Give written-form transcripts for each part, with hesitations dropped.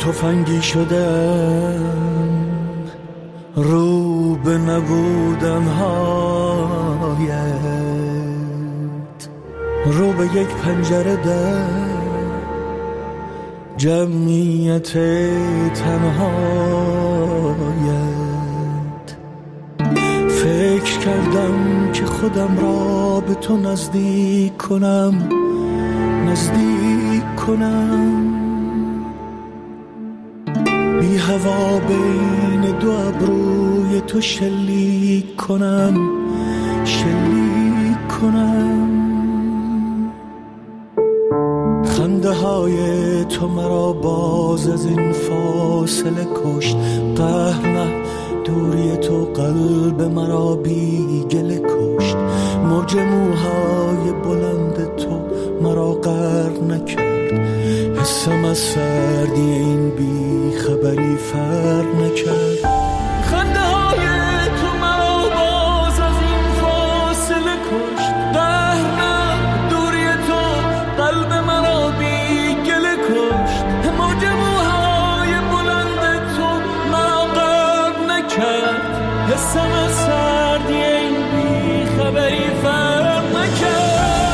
تفنگی شدم رو به نبودنهایت، رو به یک پنجره در جمعیت تنهایت. فکر کردم که خودم را به تو نزدیک کنم، بی هوا بین دو ابروی تو شلیک کنم. خنده های تو مرا باز از این فاصله کشت. قهر نه، دوری تو قلب مرا بی گله کشت. موج موهای بلند تو مرا غرق نکرد. حسم از سردی این بی خبری فرق نکرد. خنده های تو مرا باز از این فاصله کشت. قهر نه، دوری تو قلب مرا بی گله کشت. موج موهای بلند تو مرا غرق نکرد. حسم از سردی این بی خبری فرق نکرد.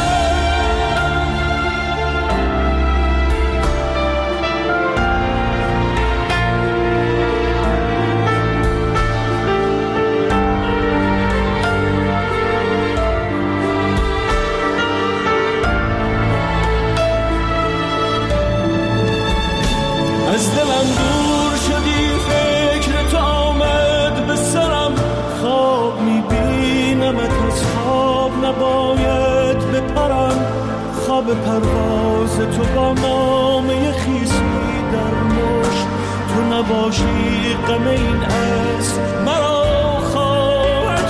از دلم دور شدی، فکر تو آمد به سرم. خواب میبینمت، از خواب نباید بپرم. خواب پرواز تو با نامه خیسی در مشت. تو نباشی غم این اسب مرا خواهد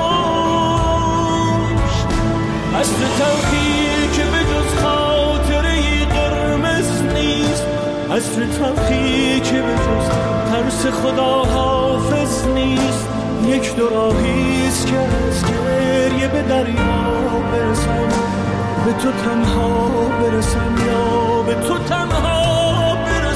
کشت. از تو تلخی که به جز خاطره‌ای قرمز نیست. از تو تلخی که به جز ترس خدا حافظ نیست. یک دو راهیست که از گریه به دریا برسم. به تو تنها برسم یا به تو تنها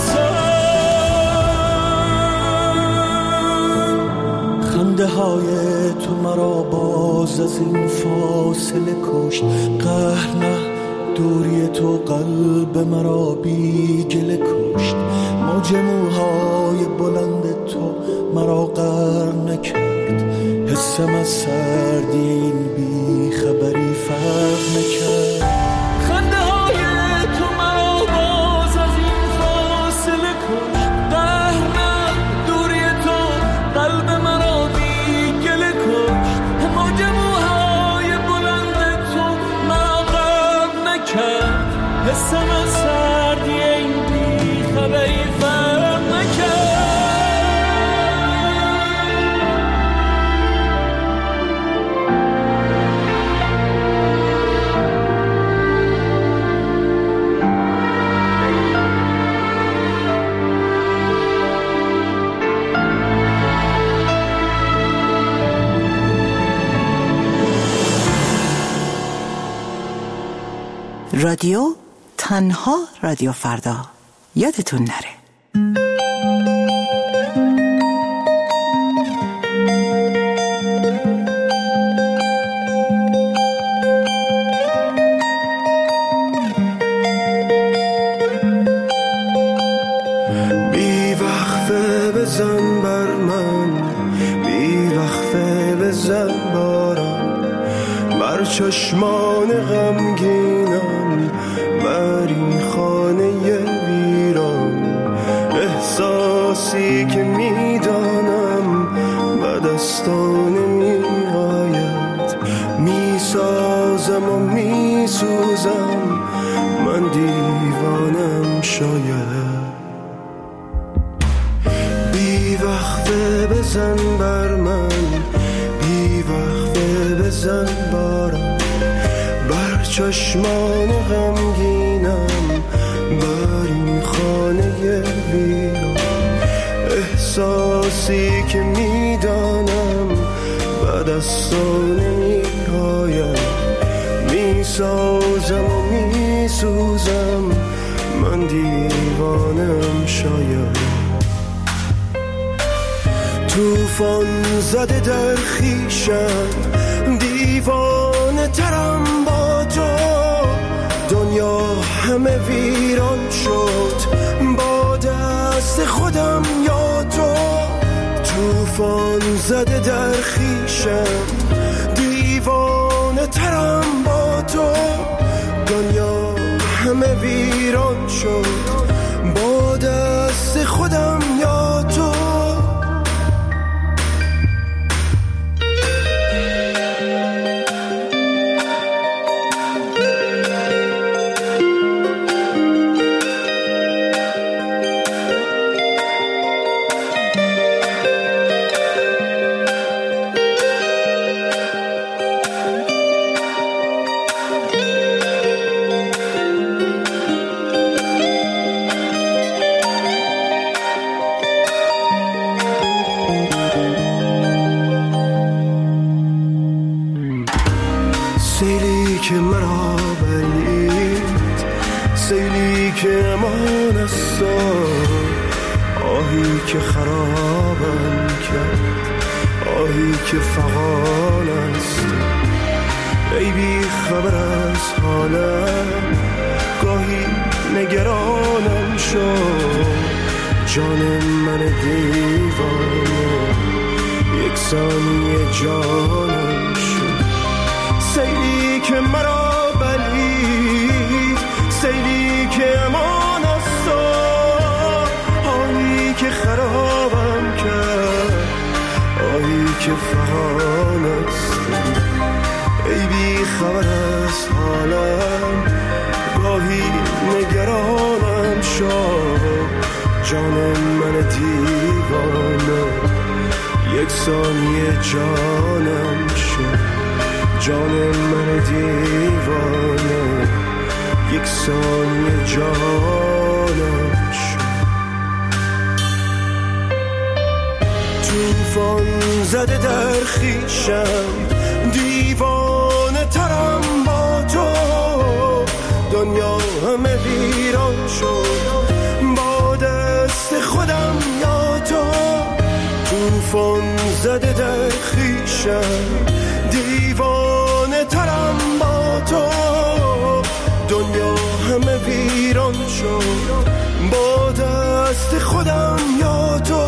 برسم. خنده های تو مرا باز از این فاصله کشت. قهر نه، دوری تو قلب مرا بی گله کشت. موج موهای بلند تو مرا غرق نکرد. حسم از سردی این بی خبری فرق نکرد. خنده های تو مرا باز از این فاصله کشت. قهر نه، دوری تو قلب مرا بی گله کشت. موج موهای بلند تو مرا غرق نکرد. حسم از سردی این بی خبری فرق نکرد. رادیو تنها رادیو فردا، یادتون نره. بی وقفه بزن بر من، بی وقفه بزن بارم بر چشمان غمگینم، بر این خانه ویران. احساسی که میدانم به دستان میآید، میسازم و میسوزم، من دیوانم شاید. بی وقفه بزن بر من، بی وقفه بزن بارم بر چشمان غمگینم، بر این خانه ویران. احساسی که میدانم به دستان میآید، میسازم و میسوزم، من دیوانم شاید. توفان زده در خیشم، دیوانه ترم با تو. دنیا همه ویران شد با دست خودم یا تو. توفان زده در خیشم، دیوانه ترم با تو. دنیا همه ویران شد با دست خودم یا تو. سیلی که مرا بلید، سیلی که امان است، آهی که خرابم کرد، آهی که فغان است. ای بی خبر از حالم، گاهی نگرانم شد. جان من دیوانه یک ثانیه جانم شد. سیلی که مرا بلید، سیلی که امان است، آهی که خرابم کرد، آهی که فغان است. ای بی خبر از حالم، گاهی نگرانم شد. جان من دیوانه یک ثانیه جانم شد. جان من دیوانه یک ثانیه جانم شد. توفان زده در خیشم، دیوانه ترم با تو. دنیا همه ویران شد با دست خودم یا تو. توفان زده در خیشم، دیوانه ترم با تو. دنیا همه ویران شد با دست خودم یا تو.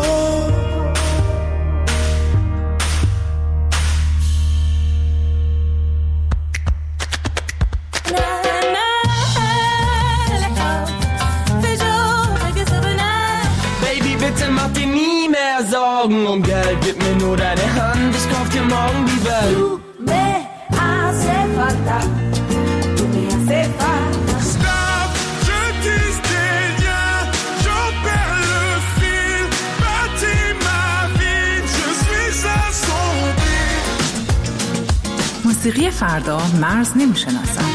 Sorgen um Geld, gib mir nur deine Hand, ich kauf dir morgen die Welt. Tu me hace falta, tu me hace falta. Stop, je tisse des liens, j'en perds le fil. Bâtis ma vie, je suis assombri. موسیقی فردا مرز نمیشناسد.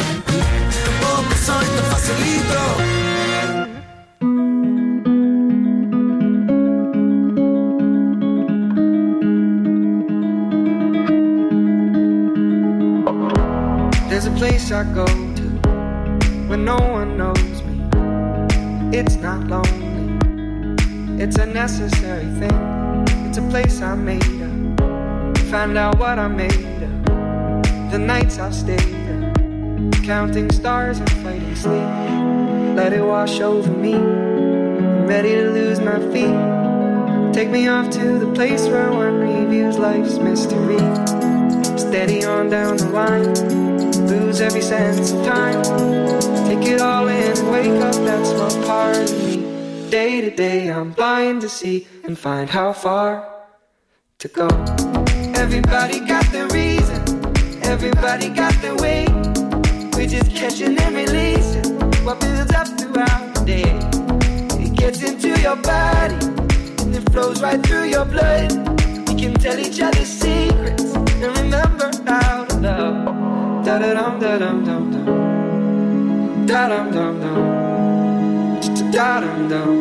There's a place I go to when no one knows me. It's not lonely, it's a necessary thing. It's a place I made up, find out what I made up. The nights I've stayed up, counting stars and fighting sleep. Let it wash over me, I'm ready to lose my feet. Take me off to the place where one reviews life's mystery. Steady on down the line, lose every sense of time. Take it all in and wake up that small part of me. Day to day I'm blind to see and find how far to go. Everybody got their reason, everybody got their way. We're just catching and releasing what builds up throughout the day. It gets into your body and it flows right through your blood. We can tell each other secrets and remember how to love. Da-da-dum, da-dum, dum, dum. Da-dum, dum, dum. Da-dum, dum.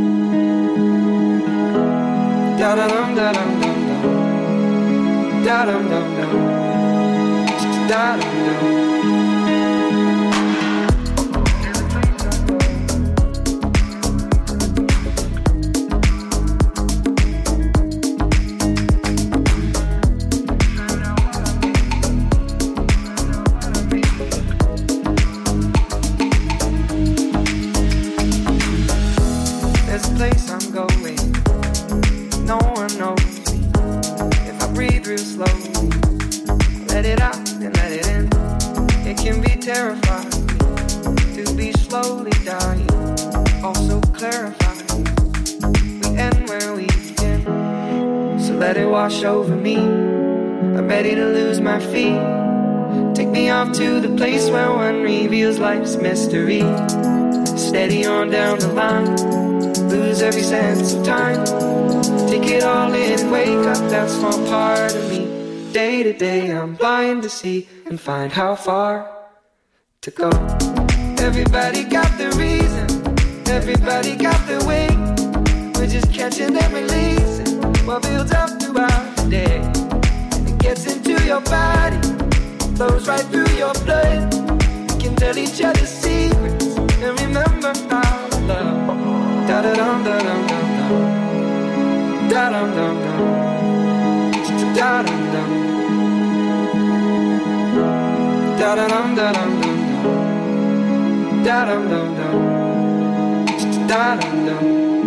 Da-da-dum, da-dum, dum, dum. Da-dum, dum, dum. Da-dum, dum. let it in. It can be terrifying to be slowly dying. Also clarifying we end where we begin. So let it wash over me. I'm ready to lose my feet. Take me off to the place where one reveals life's mystery. Steady on down the line, lose every sense of time. Take it all in and wake up that small part of me. Day to day I'm blind to see and find how far to go. Everybody got the reason, everybody got their way. We're just catching and releasing what builds up throughout the day. It gets into your body, flows right through your blood. We can tell each other secrets and remember our love. Da da dum da dum dum dum. Da dum dum dum. Da dum dum. Da dum da dum dum dum. Da dum dum dum. Da dum dum.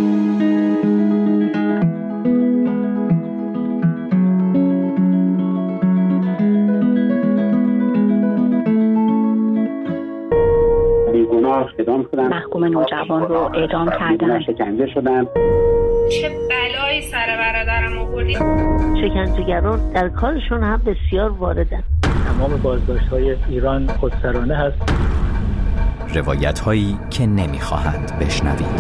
محکوم نوجوان رو اعدام کردن. شکنجه شدن. چه بلایی سر برادرم آوردی؟ شکنجهگران در کارشون هم بسیار واردن. تمام بازداشت‌های ایران خودسرانه هست. روایت‌هایی که نمی‌خواهند بشنوید. من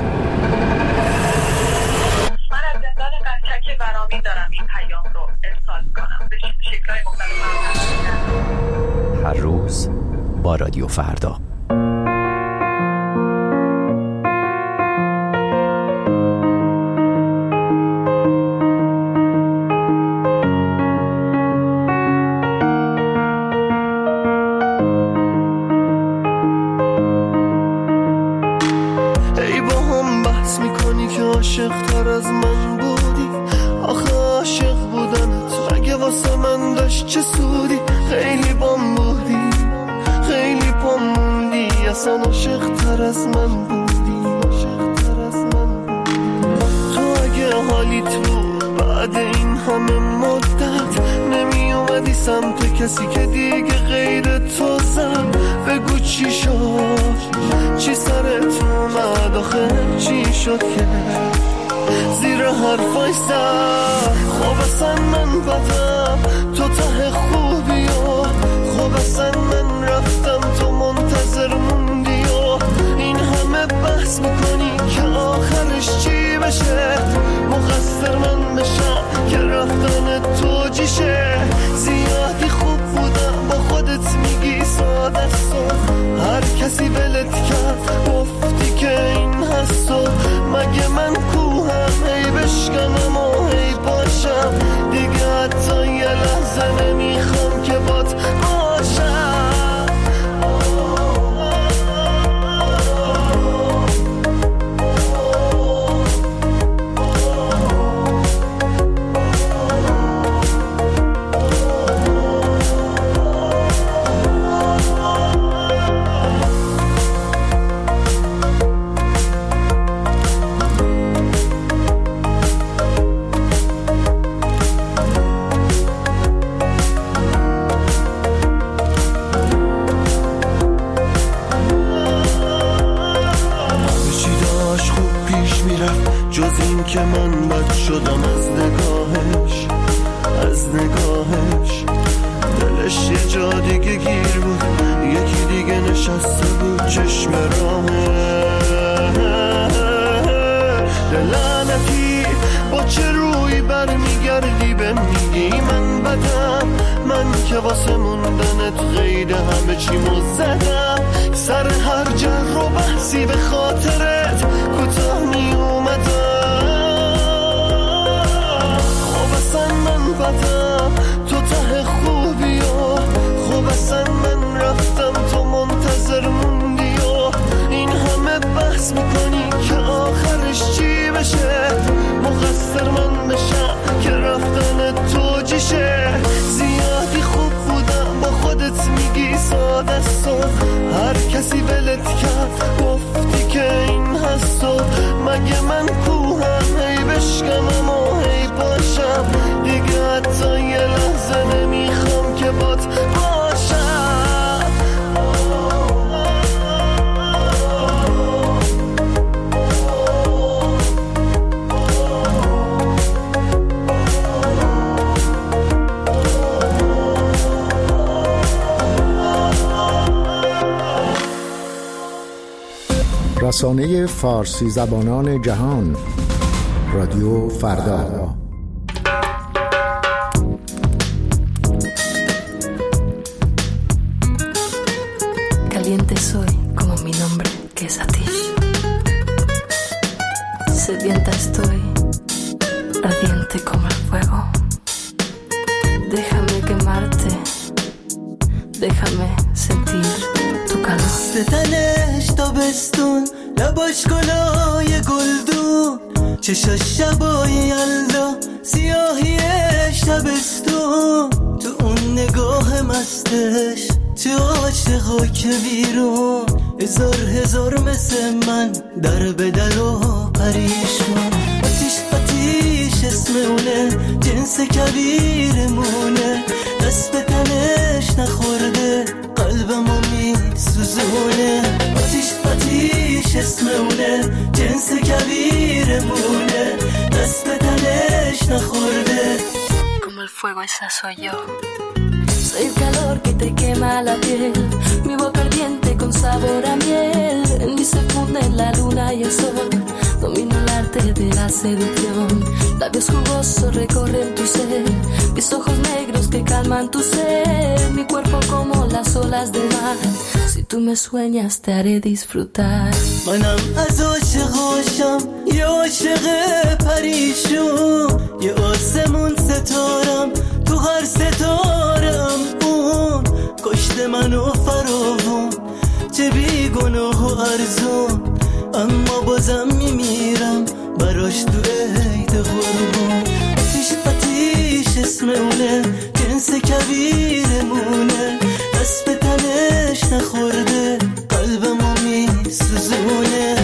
از زندان قزلک برامین دارم این پیام رو ارسال کنم به شکل‌های مختلف. هر روز با رادیو فردا. عاشق تر از من بودی، آخه عاشق بودنت مگه واسه من داشت چه سودی؟ خیلی بام بودی، خیلی بام موندی، اصلا عاشق تر از من بودی، عاشق تر از من بودی. تو اگه حالیت بود بعد این همه مدت نمی اومدی سمت کسی که دیگه غیر تو زد، بگو چی شد، چی سرت اومد، آخه چی شد که زیر حرفای زد؟ خب اصلا من بدم تو ته خوبی و خب اصلا من رفتم تو منتظر موندی و این همه بحث میکنی که آخرش چی بشه؟ مقصر من بشم که رفتن تو جیشه؟ زیادی خوب بودم با خودت میگی ساده است، هر کسی ولت کرد گفتی که این هست و مگه من کوهم هی بشکنم و هی باشم دیگه حتی یه لحظه نمیخوام که بات باشم. جز این که من بد شدم از نگاهش، از نگاهش دلش یه جا دیگه گیر بود، یکی دیگه نشسته بود چشم راهه. لعنتی با چه روی برمیگردی به میگی من بدم، من که واسه موندنت غیر همه چی مزدم، سر هر جر و بحثی به خاطرت کوتاه می اومدم. خب اصلا من بدم تو ته خوبی و خب اصلا من رفتم تو منتظر موندی و این همه بحث میکنی که آخرش چی بشه؟ مقصر من بشم که رفتن تو جیشه؟ زیادی خوب بودم با خودت میگی ساده است، هر کسی ولت کرد گفتی که این هست و مگه من کوهم هی بشکنم و هی باشم دیگه حتی یه لحظه نمیخوام که بات باشم. رسانه فارسی زبانان جهان، رادیو فردا. Caliente soy como mi nombre, que es Atish. Sedienta estoy, ardiente como el fuego. Déjame quemarte, déjame sentir tu calor. ستنش تابستون، لباش گلای گلدون، چشاش شبای یلدا، سیاهی شبستون، تو اون نگاه مستش، تو عاشقا که بیرون، هزار مثل من در به در و پریشون. آتیش اسمونه، جنس کبیرمونه، دست به تنش نخورده، قلبمو میسوزونه. آتیش اسمونه، جنس کبیرمونه، دست به تنش نخورده. Como el fuego esa soy yo. Soy el calor que te quema la piel, mi boca ardiente con sabor a miel. En mí se funden la luna y el sol, domino el arte de la seducción. Labios jugosos recorren tu ser, mis ojos negros que calman tu ser. Mi cuerpo como las olas del mar, si tú me sueñas te haré disfrutar. منم از عاشقاشم، یه عاشق پریشون، یه آسمون ستارم، تو هر ستارم اون کشته منو فراوون، چه بی گناه و ارزون، اما بازم میمیرم براش تو عید قربون. آتیش اسمونه، جنس کبیرمونه، دست به تنش نخورده، قلبمو میسوزونه.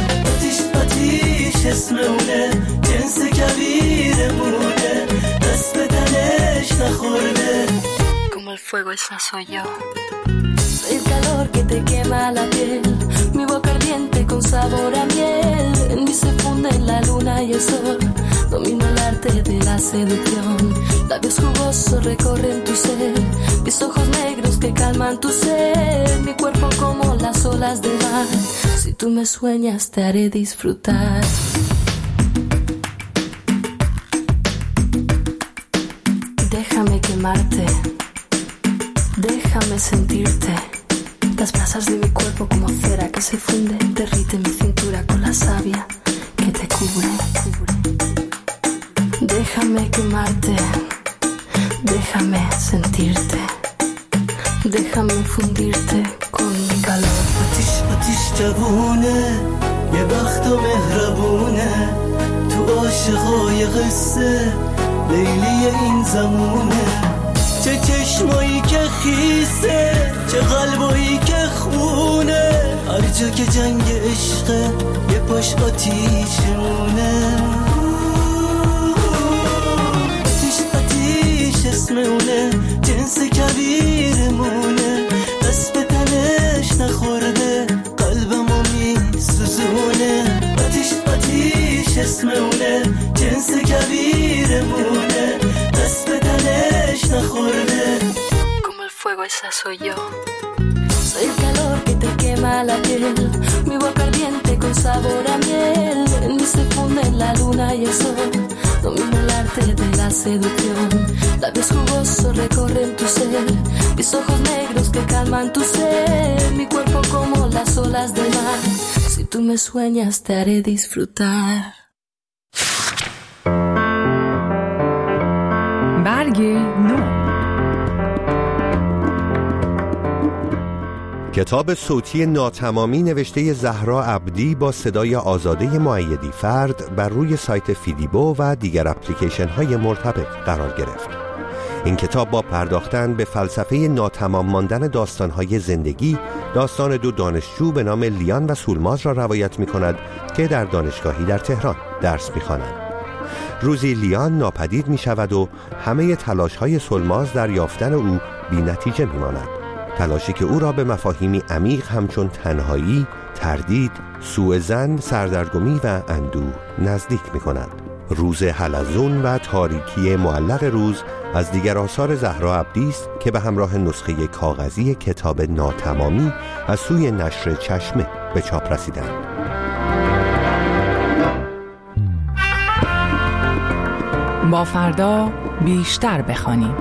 آتیش اسمونه، جنس کبیرمونه، دست به تنش نخورده. Como el fuego esa soy yo. Soy el calor que te quema la piel, mi boca ardiente con sabor a miel. En mí se funden la luna y el sol, domino el arte de la seducción. Labios jugosos recorren tu ser, mis ojos negros que calman tu ser. Mi cuerpo como las olas del mar, si tú me sueñas te haré disfrutar. Déjame quemarte, déjame sentirte. Las brasas de mi cuerpo como cera que se funde, derrite mi cintura con la savia que te cubre. Déjame quemarte, déjame sentirte, déjame fundirte con mi calor. آتیش جوونه، یه وقت و مهربونه، تو عاشقای قصه لیلی این زمونه. چه چشمایی که خیسه، چه قلبایی که خونه، هر جا که جنگ عشقه یه پاش آتیشمونه. آتیش اسمونه، جنس کبیرمونه، دست به تنش نخورده، قلبمو میسوزونه. آتیش اسمونه، جنس کبیرمونه، دست به تنش نخورده. Como el fuego esa soy yo. Soy el calor que te quema la piel, mi boca ardiente con sabor a miel. En mí se funden la luna y el sol, domino el arte de la seducción. Labios jugosos recorren tu ser, mis ojos negros que calman tu ser. Mi cuerpo como las olas del mar, si tú me sueñas te haré disfrutar. برگ نو. کتاب صوتی ناتمامی نوشته زهرا عبدی با صدای آزاده مؤیدی فرد بر روی سایت فیدیبو و دیگر اپلیکیشن های مرتبط قرار گرفت. این کتاب با پرداختن به فلسفه ناتمام ماندن داستان‌های زندگی، داستان دو دانشجو به نام لیان و سولماز را روایت می‌کند که در دانشگاهی در تهران درس می‌خوانند. روزی لیان ناپدید می‌شود و همه تلاش‌های سولماز در یافتن او بی‌نتیجه می‌ماند. تلاشی که او را به مفاهیمی عمیق همچون تنهایی، تردید، سوءظن، سردرگمی و اندوه نزدیک می‌کند. روز حلزون و تاریکی معلق روز از دیگر آثار زهرا عبدی است که به همراه نسخه کاغذی کتاب ناتمامی از سوی نشر چشمه به چاپ رسیدند. با فردا بیشتر بخوانیم.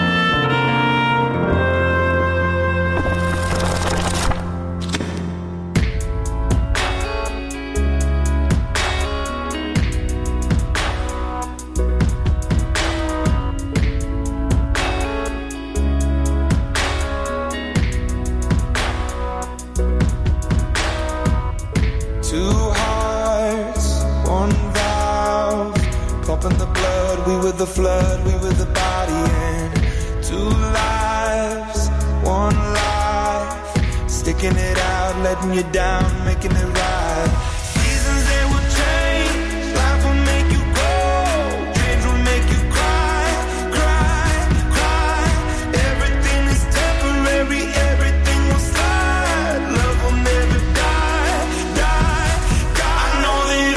The flood, we were the body, and 2 lives, 1 life, sticking it out, letting you down, making it right. Seasons they will change, life will make you grow, dreams will make you cry, cry, cry. Everything is temporary, everything will slide, love will never die, die, die. I know that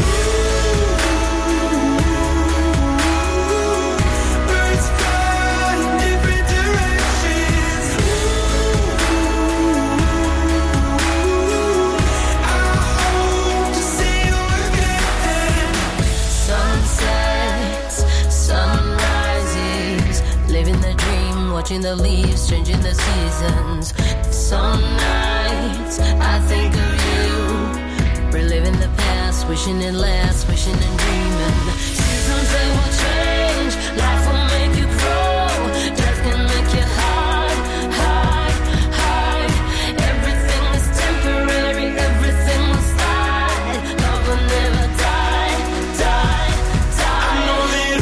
watching the leaves changing the seasons. Some nights I think of you, reliving the past, wishing it lasts, wishing and dreaming. Seasons they will change, life will make you grow, death can make you hide, hide, hide. Everything is temporary, everything will slide, love will never die, die, die. I know that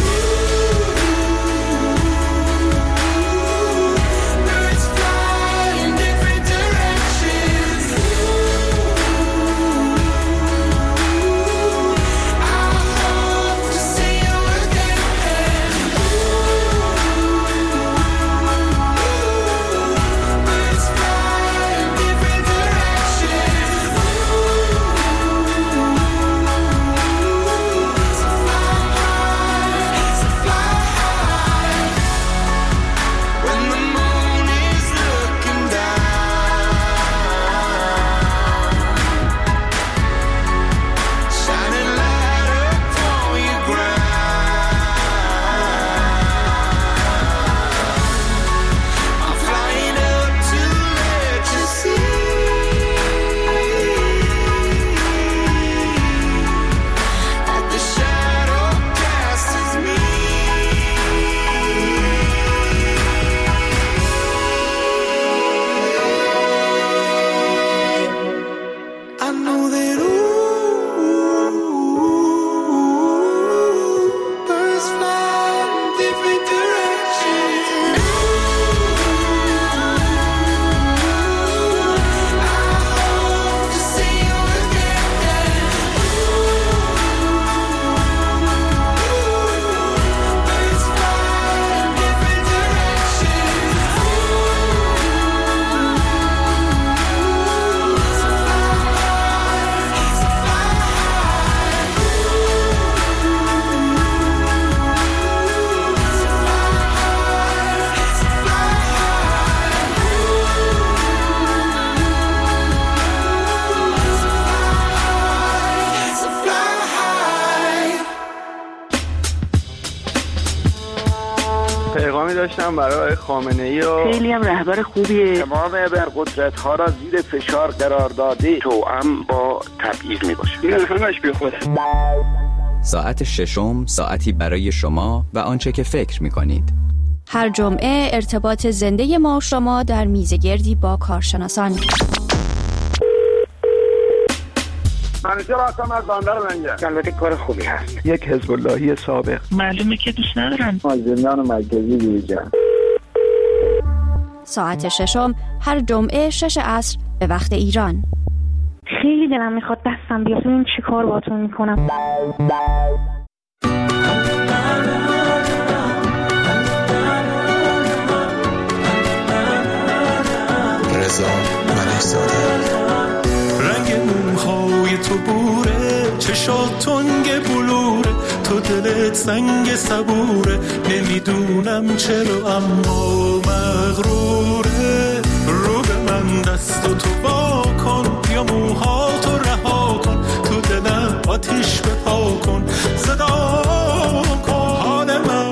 پیغامی داشتم برای خامنه‌ای و خیلی هم رهبر خوبیه. تمام ابرقدرت‌ها را زیر فشار قرار داده، توأم با تبعیض میباشه. این همش بیخوده. ساعت ششم، ساعتی برای شما و آنچه که فکر می‌کنید. هر جمعه ارتباط زنده ما و شما در میزگردی با کارشناسان. منیجر هستم از بندر لنگر. البته کار خوبی هست. یک حزب اللهی سابق. معلومه که دوست ندارن. زندان مرکزی بیرجن. ساعت ششم هر جمعه 6 عصر به وقت ایران. خیلی دلم میخواد دستم بیاد این چی کار باتون میکنم. رضا ملک‌زاده. رنگ موهای تو بوره، چشات تنگ بلوره، تو دلت سنگ صبوره، نمیدونم چرا اما مغروره. رو به من دست و تو وا کن، یا موهاتو رها کن، تو دلم آتیش بپا کن، صدا کن. حال من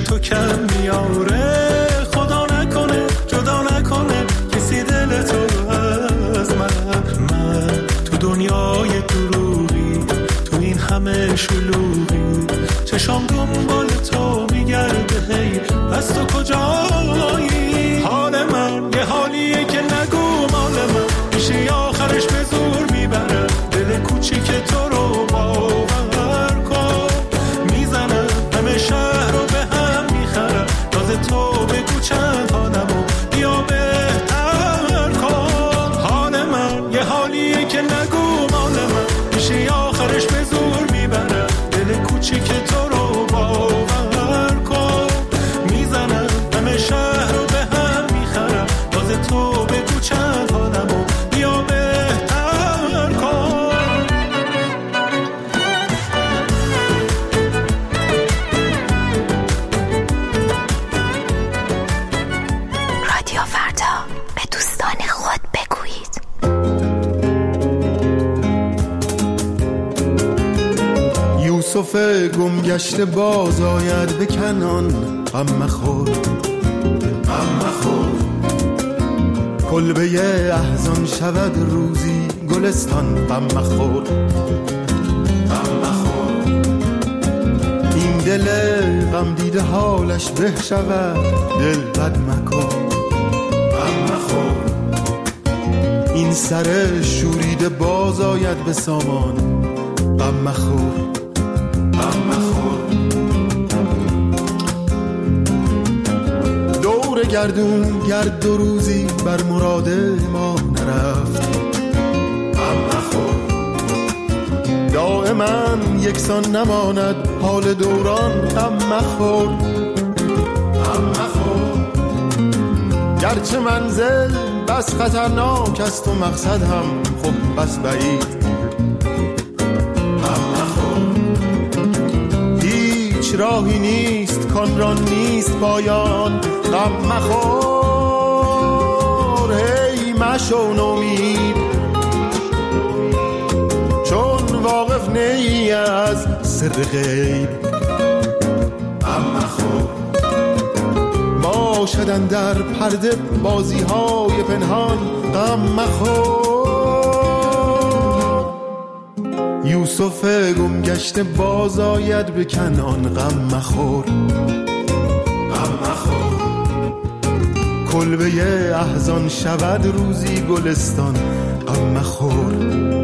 تو کم میاره. خدا نکنه جدا نکنه کسی دل تو از من تو دنیای دروغی، تو این همه شلوغی، چشام دنبال تو میگرده هی از تو کجایی. حال من یه حالیه که نگو مال من میشه آخرش به زور میبره. دل کوچیک تو رو باور کن میزنم همه شهر رو به هم میخرم. راز تو بگو چند حالمو بیا بهتر کن. حال من یه حالیه که نگو مال من میشه آخرش به زور میبره. دل کوچیک تو رو باور کن میزنم همه شهر رو به هم میخرم. راز تو بگو چند حالمو بیا بهتر کن. رادیو فردا، به دوستان خود بگویید. یوسف گمگشته باز آید به کنعان، غم مخور غم مخور. کلبه احزان شود روزی گلستان، غم مخور غم مخور. این دل غم دیده حالش به شود، دل بد مکن غم مخور. این سر شوریده باز آید به سامان، غم مخور غم مخور. دور گردون گرد دو روزی بر مراد ما نرفت، غم مخور. دائما یکسان نماند حال دوران، غم مخور غم مخور. گرچه منزل بس خطرناک است و مقصد هم خب بس بعید، راهی نیست کان را نیست پایان، غم مخور. هی مشو نومید چون واقف نی از سر غیب، غم مخور. باشدن در پرده بازی های پنهان، غم مخور. یوسف گمگشته باز آید به کنعان، غم مخور غم مخور. کلبه احزان شود روزی گلستان، غم مخور